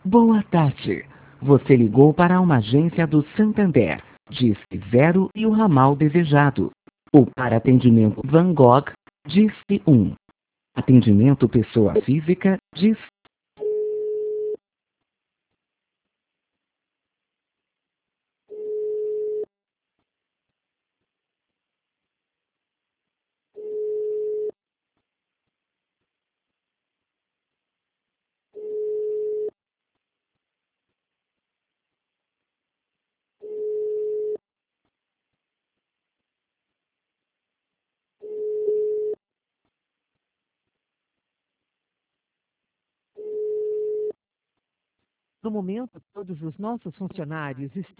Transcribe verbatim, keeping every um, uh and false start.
Boa tarde. Você ligou para uma agência do Santander. Disque zero e o ramal desejado. Ou para atendimento Van Gogh, disque um. Atendimento pessoa física, disque. No momento, todos os nossos funcionários estão